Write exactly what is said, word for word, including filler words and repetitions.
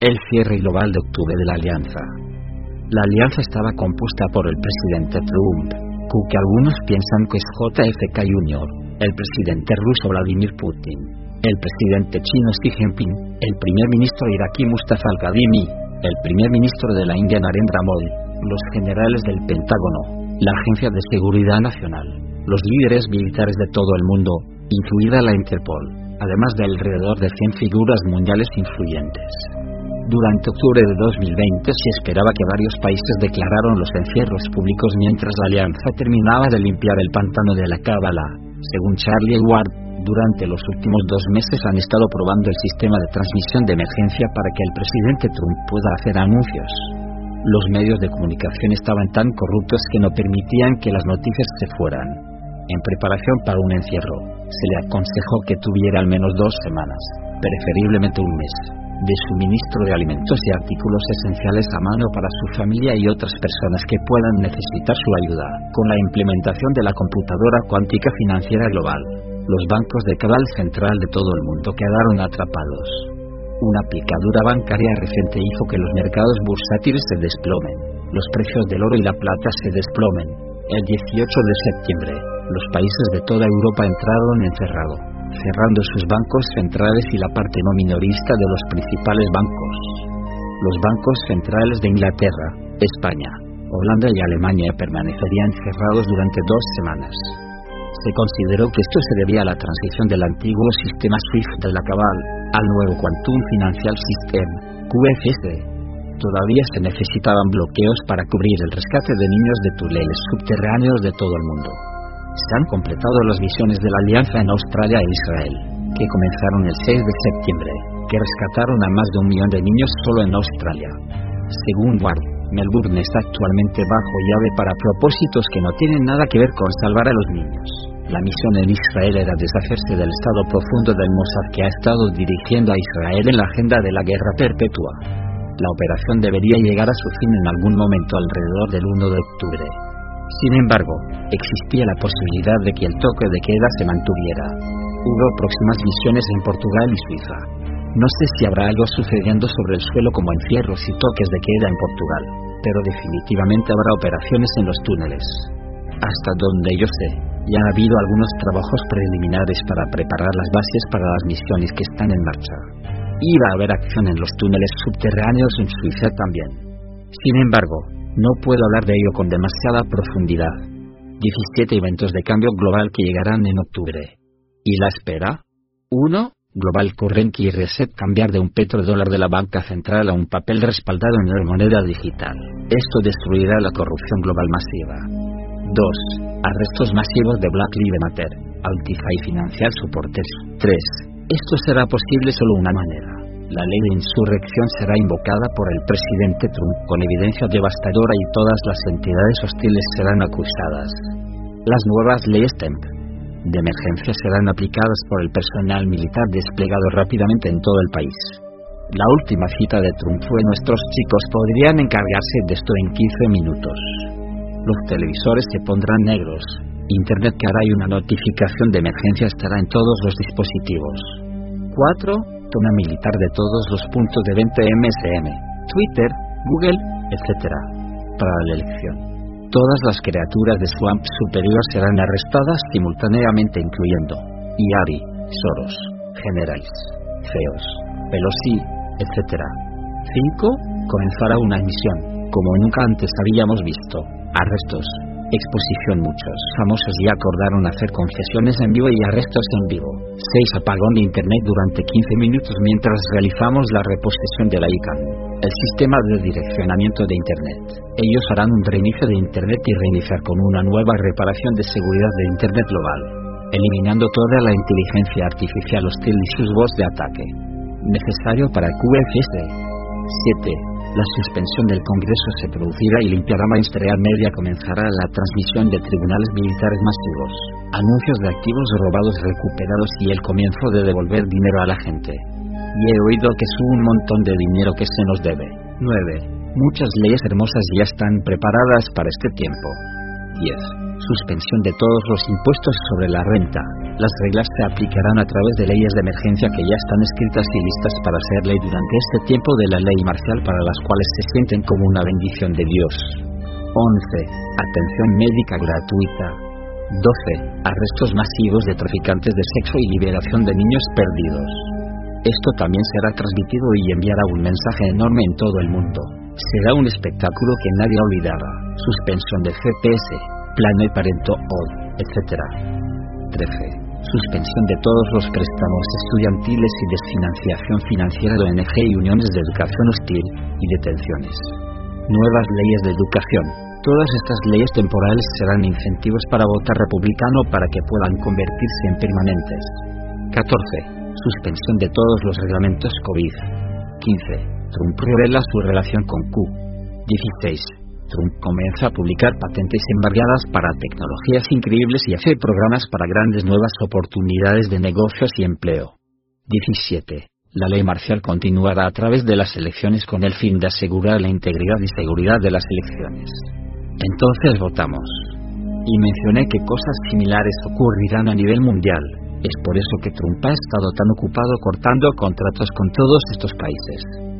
El cierre global de octubre de la alianza. La alianza estaba compuesta por el presidente Trump, que algunos piensan que es J F K junior, el presidente ruso Vladimir Putin, el presidente chino Xi Jinping, el primer ministro iraquí Mustafa al-Kadhimi, el primer ministro de la India Narendra Modi, los generales del Pentágono, la Agencia de Seguridad Nacional, los líderes militares de todo el mundo, incluida la Interpol, además de alrededor de cien figuras mundiales influyentes. Durante octubre de dos mil veinte se esperaba que varios países declararon los encierros públicos mientras la alianza terminaba de limpiar el pantano de la Cábala. Según Charlie Ward, durante los últimos dos meses han estado probando el sistema de transmisión de emergencia para que el presidente Trump pueda hacer anuncios. Los medios de comunicación estaban tan corruptos que no permitían que las noticias se fueran. En preparación para un encierro, se le aconsejó que tuviera al menos dos semanas, preferiblemente un mes, de suministro de alimentos y artículos esenciales a mano para su familia y otras personas que puedan necesitar su ayuda. Con la implementación de la computadora cuántica financiera global, los bancos de cabal central de todo el mundo quedaron atrapados. Una picadura bancaria reciente hizo que los mercados bursátiles se desplomen, los precios del oro y la plata se desplomen. El dieciocho de septiembre, los países de toda Europa entraron en cerrado, cerrando sus bancos centrales y la parte no minorista de los principales bancos. Los bancos centrales de Inglaterra, España, Holanda y Alemania permanecerían cerrados durante dos semanas. Se consideró que esto se debía a la transición del antiguo sistema SWIFT de la Cabal al nuevo Quantum Financial System, Q F S. Todavía se necesitaban bloqueos para cubrir el rescate de niños de túneles subterráneos de todo el mundo. Se han completado las misiones de la alianza en Australia e Israel, que comenzaron el seis de septiembre, que rescataron a más de un millón de niños solo en Australia. Según Ward, Melbourne está actualmente bajo llave para propósitos que no tienen nada que ver con salvar a los niños. La misión en Israel era deshacerse del estado profundo del Mossad que ha estado dirigiendo a Israel en la agenda de la guerra perpetua. La operación debería llegar a su fin en algún momento alrededor del uno de octubre. Sin embargo, existía la posibilidad de que el toque de queda se mantuviera. Hubo próximas misiones en Portugal y Suiza. No sé si habrá algo sucediendo sobre el suelo como encierros y toques de queda en Portugal, pero definitivamente habrá operaciones en los túneles. Hasta donde yo sé, ya ha habido algunos trabajos preliminares para preparar las bases para las misiones que están en marcha. Iba a haber acción en los túneles subterráneos en Suiza también. Sin embargo, no puedo hablar de ello con demasiada profundidad. diecisiete eventos de cambio global que llegarán en octubre. ¿Y la espera? uno. Global Currency Reset, cambiar de un petrodólar de la banca central a un papel respaldado en una moneda digital. Esto destruirá la corrupción global masiva. dos. Arrestos masivos de Black Lives Matter, Altify Financial Supporters. tres. Esto será posible solo una manera. La ley de insurrección será invocada por el presidente Trump con evidencia devastadora y todas las entidades hostiles serán acusadas. Las nuevas leyes T E M P de emergencia serán aplicadas por el personal militar desplegado rápidamente en todo el país. La última cita de Trump fue: nuestros chicos podrían encargarse de esto en quince minutos. Los televisores se pondrán negros. Internet que hará y una notificación de emergencia estará en todos los dispositivos. cuatro. Toma militar de todos los puntos de venta M S M, Twitter, Google, etcétera. Para la elección. Todas las criaturas de Swamp Superior serán arrestadas simultáneamente, incluyendo Iari, Soros, Generals, Feos, Pelosi, etcétera. cinco. Comenzará una emisión, como nunca antes habíamos visto. Arrestos, exposición. Muchos famosos ya acordaron hacer confesiones en vivo y arrestos en vivo. seis. Apagón de internet durante quince minutos mientras realizamos la reposición de la I C A N, el sistema de direccionamiento de internet. Ellos harán un reinicio de internet y reiniciar con una nueva reparación de seguridad de internet global, eliminando toda la inteligencia artificial hostil y sus bots de ataque. Necesario para Q F S. siete. La suspensión del Congreso se producirá y limpiará mainstream media. Comenzará la transmisión de tribunales militares masivos, anuncios de activos robados recuperados y el comienzo de devolver dinero a la gente. Y he oído que es un montón de dinero que se nos debe. nueve. Muchas leyes hermosas ya están preparadas para este tiempo. diez. Suspensión de todos los impuestos sobre la renta. Las reglas se aplicarán a través de leyes de emergencia que ya están escritas y listas para ser ley durante este tiempo de la ley marcial, para las cuales se sienten como una bendición de Dios. once. Atención médica gratuita. doce. Arrestos masivos de traficantes de sexo y liberación de niños perdidos. Esto también será transmitido y enviará un mensaje enorme en todo el mundo. Será un espectáculo que nadie olvidará. Suspensión de C P S, Plano y Parenthood, etcétera. trece. Suspensión de todos los préstamos estudiantiles y desfinanciación financiera de O N G y uniones de educación hostil, y detenciones. Nuevas leyes de educación. Todas estas leyes temporales serán incentivos para votar republicano para que puedan convertirse en permanentes. catorce. Suspensión de todos los reglamentos COVID. quince. Trump revela su relación con Q. dieciséis. Trump comienza a publicar patentes embargadas para tecnologías increíbles y hace programas para grandes nuevas oportunidades de negocios y empleo. diecisiete. La ley marcial continuará a través de las elecciones con el fin de asegurar la integridad y seguridad de las elecciones. Entonces votamos. Y mencioné que cosas similares ocurrirán a nivel mundial. Es por eso que Trump ha estado tan ocupado cortando contratos con todos estos países.